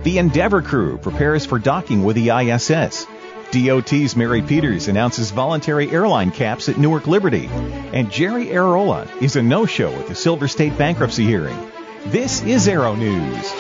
The Endeavour crew prepares for docking with the ISS. DOT's Mary Peters announces voluntary airline caps at Newark Liberty. And Jerry Arriola is a no-show at the Silver State bankruptcy hearing. This is Aero News.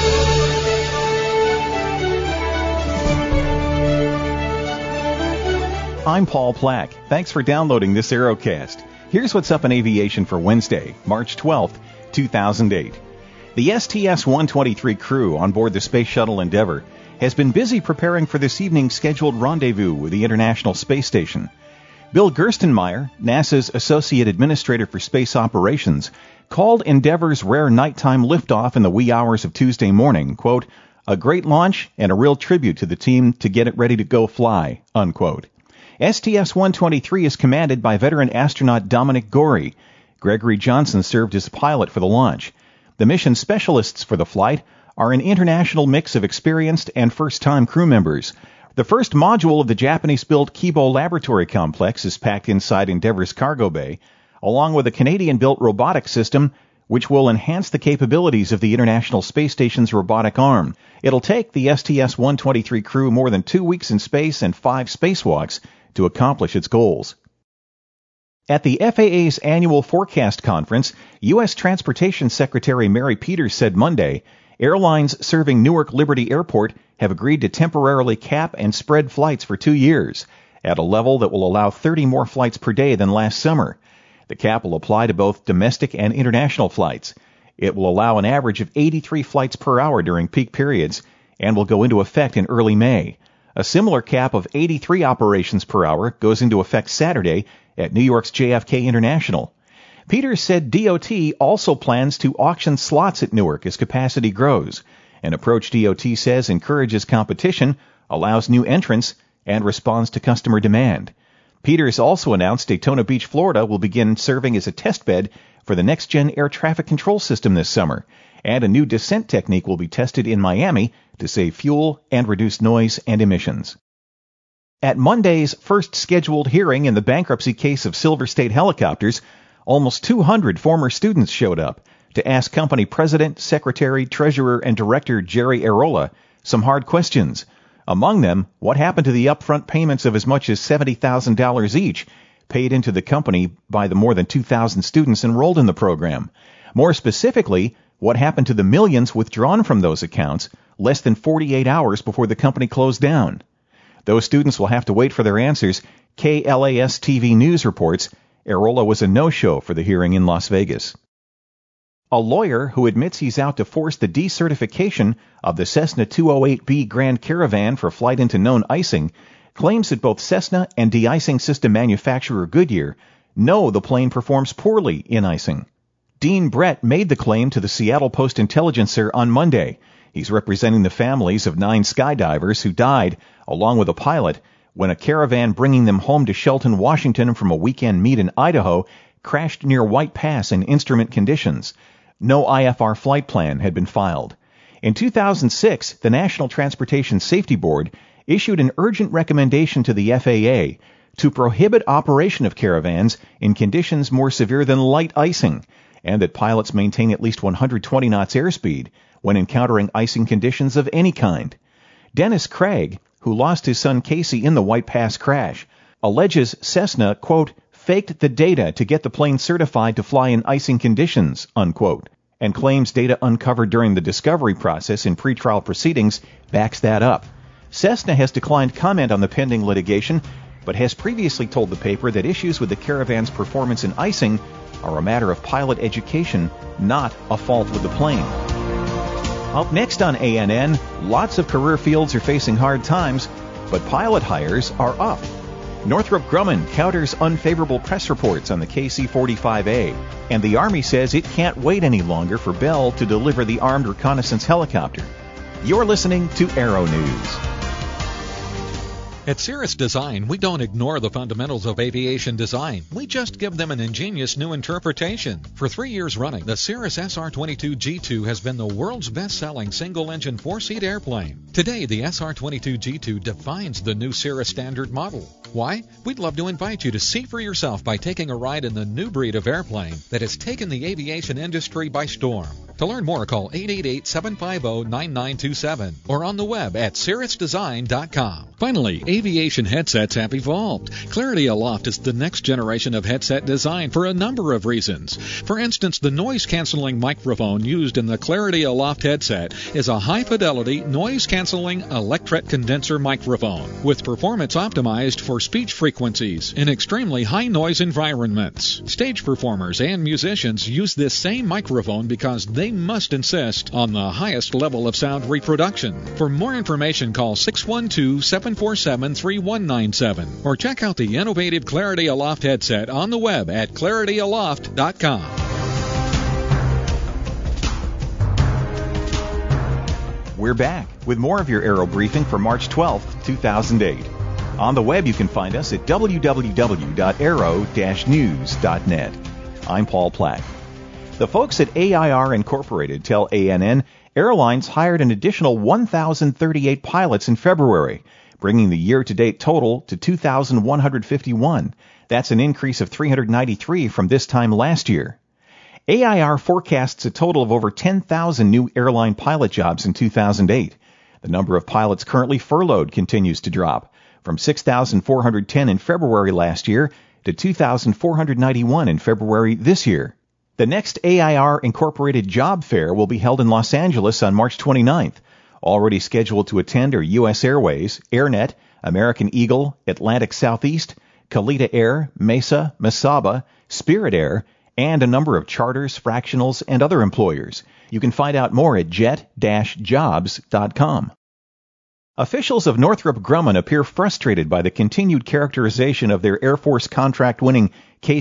I'm Paul Plack. Thanks for downloading this Aerocast. Here's what's up in aviation for Wednesday, March 12th, 2008. The STS-123 crew on board the Space Shuttle Endeavour has been busy preparing for this evening's scheduled rendezvous with the International Space Station. Bill Gerstenmaier, NASA's Associate Administrator for Space Operations, called Endeavour's rare nighttime liftoff in the wee hours of Tuesday morning, quote, a great launch and a real tribute to the team to get it ready to go fly, unquote. STS-123 is commanded by veteran astronaut Dominic Gorey. Gregory Johnson served as pilot for the launch. The mission specialists for the flight are an international mix of experienced and first-time crew members. The first module of the Japanese-built Kibo Laboratory Complex is packed inside Endeavour's cargo bay, along with a Canadian-built robotic system which will enhance the capabilities of the International Space Station's robotic arm. It'll take the STS-123 crew more than 2 weeks in space and 5 spacewalks to accomplish its goals. At the FAA's annual forecast conference, U.S. Transportation Secretary Mary Peters said Monday, airlines serving Newark Liberty Airport have agreed to temporarily cap and spread flights for 2 years, at a level that will allow 30 more flights per day than last summer. The cap will apply to both domestic and international flights. It will allow an average of 83 flights per hour during peak periods and will go into effect in early May. A similar cap of 83 operations per hour goes into effect Saturday at New York's JFK International. Peters said DOT also plans to auction slots at Newark as capacity grows, an approach DOT says encourages competition, allows new entrants, and responds to customer demand. Peters also announced Daytona Beach, Florida will begin serving as a testbed for the next-gen air traffic control system this summer, and a new descent technique will be tested in Miami to save fuel and reduce noise and emissions. At Monday's first scheduled hearing in the bankruptcy case of Silver State Helicopters, almost 200 former students showed up to ask company president, secretary, treasurer, and director Jerry Arriola some hard questions. Among them, what happened to the upfront payments of as much as $70,000 each paid into the company by the more than 2,000 students enrolled in the program? More specifically, what happened to the millions withdrawn from those accounts less than 48 hours before the company closed down? Those students will have to wait for their answers. KLAS TV News reports Arriola was a no-show for the hearing in Las Vegas. A lawyer who admits he's out to force the decertification of the Cessna 208B Grand Caravan for flight into known icing claims that both Cessna and de-icing system manufacturer Goodyear know the plane performs poorly in icing. Dean Brett made the claim to the Seattle Post-Intelligencer on Monday. He's representing the families of 9 skydivers who died, along with a pilot, when a caravan bringing them home to Shelton, Washington from a weekend meet in Idaho crashed near White Pass in instrument conditions. No IFR flight plan had been filed. In 2006, the National Transportation Safety Board issued an urgent recommendation to the FAA to prohibit operation of caravans in conditions more severe than light icing, and that pilots maintain at least 120 knots airspeed when encountering icing conditions of any kind. Dennis Craig, who lost his son Casey in the White Pass crash, alleges Cessna, quote, faked the data to get the plane certified to fly in icing conditions, unquote, and claims data uncovered during the discovery process in pretrial proceedings backs that up. Cessna has declined comment on the pending litigation, but has previously told the paper that issues with the caravan's performance in icing are a matter of pilot education, not a fault with the plane. Up next on ANN, lots of career fields are facing hard times, but pilot hires are up. Northrop Grumman counters unfavorable press reports on the KC-45A, and the Army says it can't wait any longer for Bell to deliver the armed reconnaissance helicopter. You're listening to Aero News. At Cirrus Design, we don't ignore the fundamentals of aviation design. We just give them an ingenious new interpretation. For 3 years running, the Cirrus SR-22G2 has been the world's best-selling single-engine 4-seat airplane. Today, the SR-22G2 defines the new Cirrus standard model. Why? We'd love to invite you to see for yourself by taking a ride in the new breed of airplane that has taken the aviation industry by storm. To learn more, call 888-750-9927 or on the web at cirrusdesign.com. Finally, aviation headsets have evolved. Clarity Aloft is the next generation of headset design for a number of reasons. For instance, the noise-canceling microphone used in the Clarity Aloft headset is a high-fidelity, noise-canceling electret condenser microphone with performance optimized for speech frequencies in extremely high-noise environments. Stage performers and musicians use this same microphone because they must insist on the highest level of sound reproduction. For more information, call 612-747-3197 or check out the innovative Clarity Aloft headset on the web at clarityaloft.com. We're back with more of your Aero Briefing for March 12th, 2008. On the web, you can find us at www.aero-news.net. I'm Paul Plack. The folks at AIR Incorporated tell ANN airlines hired an additional 1,038 pilots in February, bringing the year-to-date total to 2,151. That's an increase of 393 from this time last year. AIR forecasts a total of over 10,000 new airline pilot jobs in 2008. The number of pilots currently furloughed continues to drop, from 6,410 in February last year to 2,491 in February this year. The next AIR Incorporated job fair will be held in Los Angeles on March 29th. Already scheduled to attend are U.S. Airways, AirNet, American Eagle, Atlantic Southeast, Kalita Air, Mesa, Mesaba, Spirit Air, and a number of charters, fractionals, and other employers. You can find out more at jet-jobs.com. Officials of Northrop Grumman appear frustrated by the continued characterization of their Air Force contract-winning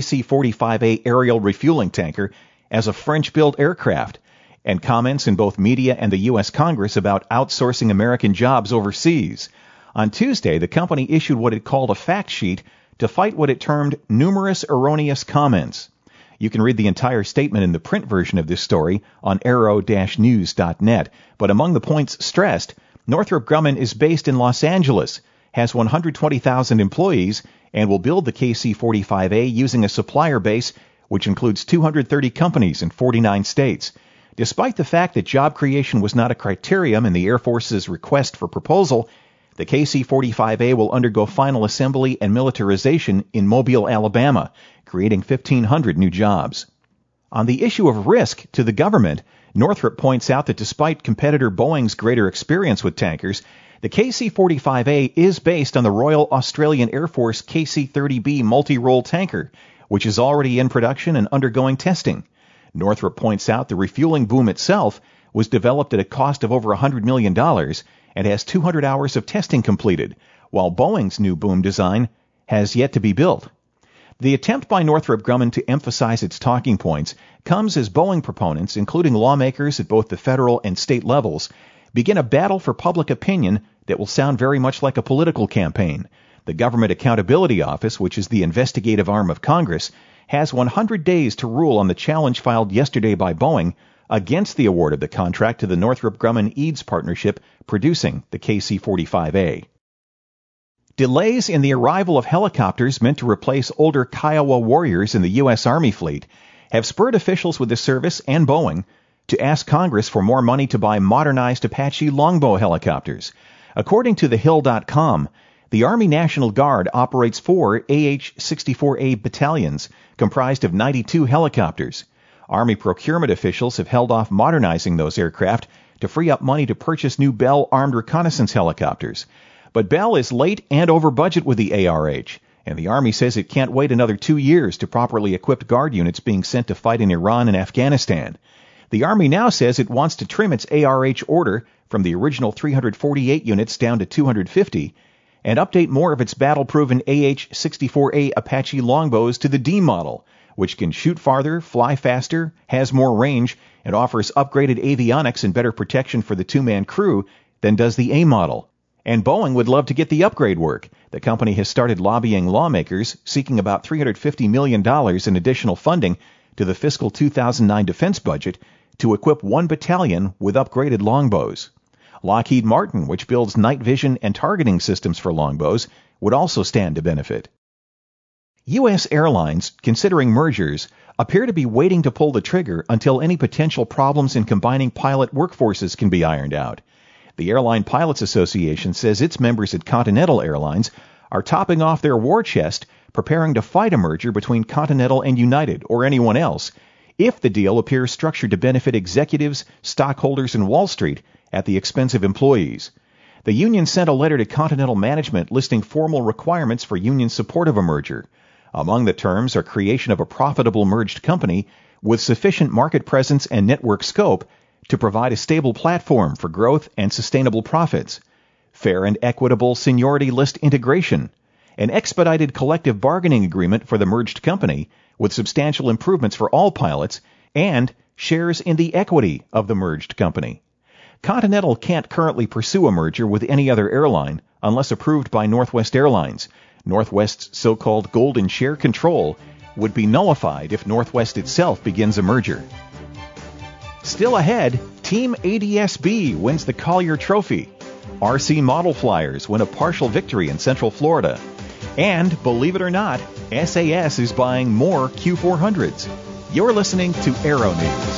KC-45A aerial refueling tanker as a French-built aircraft, and comments in both media and the U.S. Congress about outsourcing American jobs overseas. On Tuesday, the company issued what it called a fact sheet to fight what it termed numerous erroneous comments. You can read the entire statement in the print version of this story on aero-news.net, but among the points stressed, Northrop Grumman is based in Los Angeles, has 120,000 employees, and will build the KC-45A using a supplier base which includes 230 companies in 49 states. Despite the fact that job creation was not a criterion in the Air Force's request for proposal, the KC-45A will undergo final assembly and militarization in Mobile, Alabama, creating 1,500 new jobs. On the issue of risk to the government, Northrop points out that despite competitor Boeing's greater experience with tankers, the KC-45A is based on the Royal Australian Air Force KC-30B multi-role tanker, which is already in production and undergoing testing. Northrop points out the refueling boom itself was developed at a cost of over $100 million and has 200 hours of testing completed, while Boeing's new boom design has yet to be built. The attempt by Northrop Grumman to emphasize its talking points comes as Boeing proponents, including lawmakers at both the federal and state levels, begin a battle for public opinion that will sound very much like a political campaign. The Government Accountability Office, which is the investigative arm of Congress, has 100 days to rule on the challenge filed yesterday by Boeing against the award of the contract to the Northrop Grumman-Eads partnership producing the KC-45A. Delays in the arrival of helicopters meant to replace older Kiowa Warriors in the U.S. Army fleet have spurred officials with the service and Boeing to ask Congress for more money to buy modernized Apache Longbow helicopters. According to thehill.com, the Army National Guard operates 4 AH-64A battalions comprised of 92 helicopters. Army procurement officials have held off modernizing those aircraft to free up money to purchase new Bell armed reconnaissance helicopters. But Bell is late and over budget with the ARH, and the Army says it can't wait another 2 years to properly equipped Guard units being sent to fight in Iran and Afghanistan. The Army now says it wants to trim its ARH order from the original 348 units down to 250 and update more of its battle-proven AH-64A Apache Longbows to the D model, which can shoot farther, fly faster, has more range, and offers upgraded avionics and better protection for the two-man crew than does the A model. And Boeing would love to get the upgrade work. The company has started lobbying lawmakers, seeking about $350 million in additional funding to the fiscal 2009 defense budget to equip 1 battalion with upgraded longbows. Lockheed Martin, which builds night vision and targeting systems for longbows, would also stand to benefit. U.S. airlines considering mergers appear to be waiting to pull the trigger until any potential problems in combining pilot workforces can be ironed out. The Airline Pilots Association says its members at Continental Airlines are topping off their war chest, preparing to fight a merger between Continental and United or anyone else if the deal appears structured to benefit executives, stockholders, and Wall Street at the expense of employees. The union sent a letter to Continental management listing formal requirements for union support of a merger. Among the terms are creation of a profitable merged company with sufficient market presence and network scope to provide a stable platform for growth and sustainable profits, fair and equitable seniority list integration, an expedited collective bargaining agreement for the merged company with substantial improvements for all pilots, and shares in the equity of the merged company. Continental can't currently pursue a merger with any other airline unless approved by Northwest Airlines. Northwest's so-called golden share control would be nullified if Northwest itself begins a merger. Still ahead, Team ADSB wins the Collier Trophy. RC Model Flyers win a partial victory in Central Florida. And, believe it or not, SAS is buying more Q400s. You're listening to Aero News.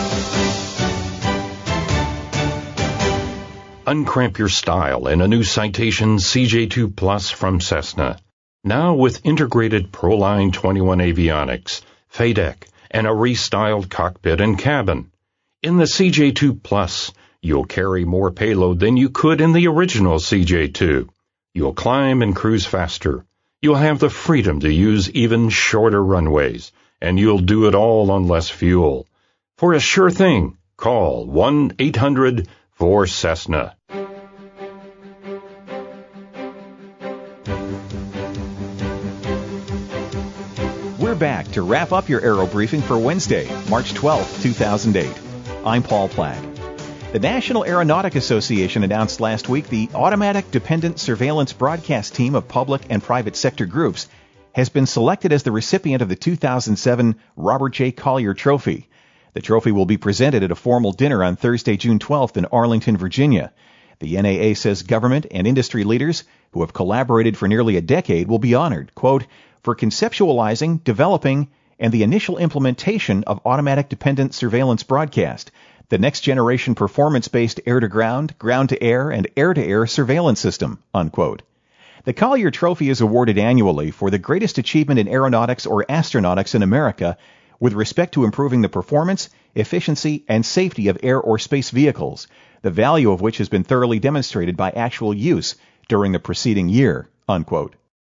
Uncramp your style in a new Citation CJ2 Plus from Cessna. Now with integrated Proline 21 avionics, FADEC, and a restyled cockpit and cabin. In the CJ2 Plus, you'll carry more payload than you could in the original CJ2. You'll climb and cruise faster. You'll have the freedom to use even shorter runways, and you'll do it all on less fuel. For a sure thing, call 1-800-4Cessna. We're back to wrap up your Aero Briefing for Wednesday, March 12, 2008. I'm Paul Plack. The National Aeronautic Association announced last week the Automatic Dependent Surveillance Broadcast Team of public and private sector groups has been selected as the recipient of the 2007 Robert J. Collier Trophy. The trophy will be presented at a formal dinner on Thursday, June 12th in Arlington, Virginia. The NAA says government and industry leaders who have collaborated for nearly a decade will be honored, quote, for conceptualizing, developing, and the initial implementation of automatic dependent surveillance broadcast, the next-generation performance-based air-to-ground, ground-to-air, and air-to-air surveillance system, unquote. The Collier Trophy is awarded annually for the greatest achievement in aeronautics or astronautics in America with respect to improving the performance, efficiency, and safety of air or space vehicles, the value of which has been thoroughly demonstrated by actual use during the preceding year, unquote.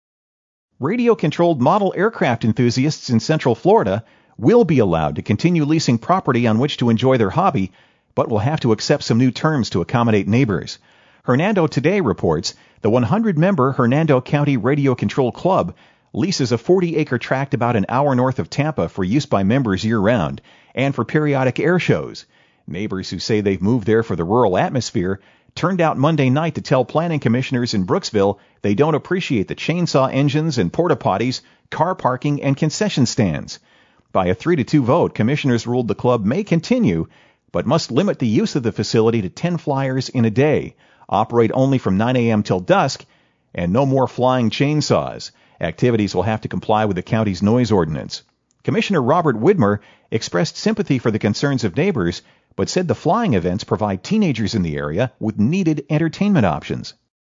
Radio-controlled model aircraft enthusiasts in Central Florida will be allowed to continue leasing property on which to enjoy their hobby, but will have to accept some new terms to accommodate neighbors. Hernando Today reports the 100-member Hernando County Radio Control Club leases a 40-acre tract about an hour north of Tampa for use by members year-round and for periodic air shows. Neighbors who say they've moved there for the rural atmosphere turned out Monday night to tell planning commissioners in Brooksville they don't appreciate the chainsaw engines and porta-potties, car parking, and concession stands. By a 3-2 vote, commissioners ruled the club may continue, but must limit the use of the facility to 10 flyers in a day, operate only from 9 a.m. till dusk, and no more flying chainsaws. Activities will have to comply with the county's noise ordinance. Commissioner Robert Widmer expressed sympathy for the concerns of neighbors, but said the flying events provide teenagers in the area with needed entertainment options.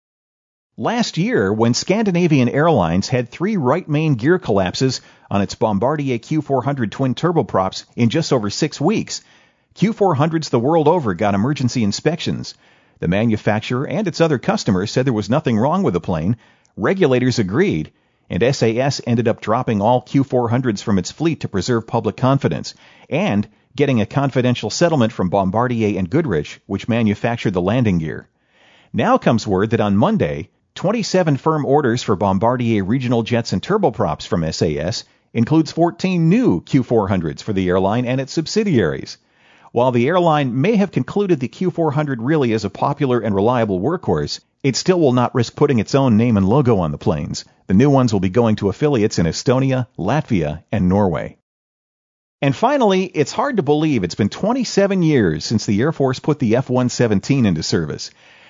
Last year, when Scandinavian Airlines had 3 right main gear collapses on its Bombardier Q400 twin turboprops in just over 6 weeks, Q400s the world over got emergency inspections. The manufacturer and its other customers said there was nothing wrong with the plane. Regulators agreed, and SAS ended up dropping all Q400s from its fleet to preserve public confidence, and getting a confidential settlement from Bombardier and Goodrich, which manufactured the landing gear. Now comes word that on Monday, 27 firm orders for Bombardier regional jets and turboprops from SAS includes 14 new Q400s for the airline and its subsidiaries. While the airline may have concluded the Q400 really is a popular and reliable workhorse, it still will not risk putting its own name and logo on the planes. The new ones will be going to affiliates in Estonia, Latvia, and Norway. And finally, it's hard to believe it's been 27 years since the Air Force put the F-117 into service.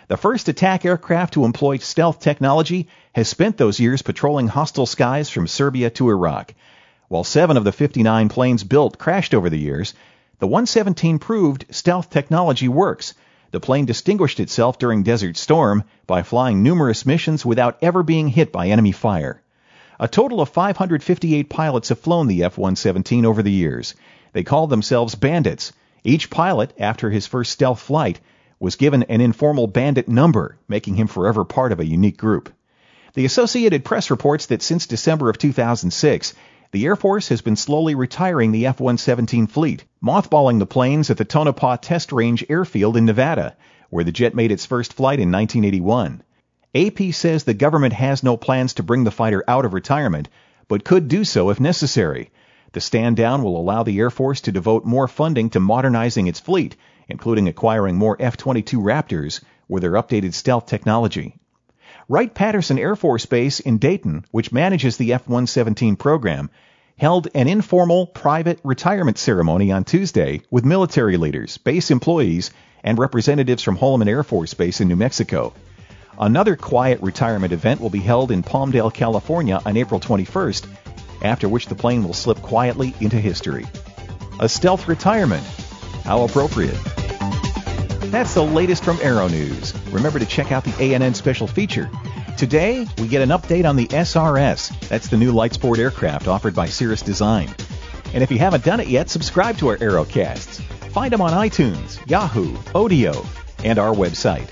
The first attack aircraft to employ stealth technology has spent those years patrolling hostile skies from Serbia to Iraq. While 7 of the 59 planes built crashed over the years, the 117 proved stealth technology works. The plane distinguished itself during Desert Storm by flying numerous missions without ever being hit by enemy fire. A total of 558 pilots have flown the F-117 over the years. They call themselves bandits. Each pilot, after his first stealth flight, was given an informal bandit number, making him forever part of a unique group. The Associated Press reports that since December of 2006, the Air Force has been slowly retiring the F-117 fleet, mothballing the planes at the Tonopah Test Range Airfield in Nevada, where the jet made its first flight in 1981. AP says the government has no plans to bring the fighter out of retirement, but could do so if necessary. The stand down will allow the Air Force to devote more funding to modernizing its fleet, including acquiring more F-22 Raptors with their updated stealth technology. Wright-Patterson Air Force Base in Dayton, which manages the F-117 program, held an informal private retirement ceremony on Tuesday with military leaders, base employees, and representatives from Holloman Air Force Base in New Mexico. Another quiet retirement event will be held in Palmdale, California on April 21st, after which the plane will slip quietly into history. A stealth retirement. How appropriate. That's the latest from Aero News. Remember to check out the ANN special feature. Today, we get an update on the SRS. That's the new light sport aircraft offered by Cirrus Design. And if you haven't done it yet, subscribe to our Aerocasts. Find them on iTunes, Yahoo, Odeo, and our website,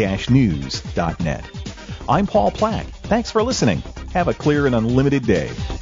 www.aero-news.net. I'm Paul Plack. Thanks for listening. Have a clear and unlimited day.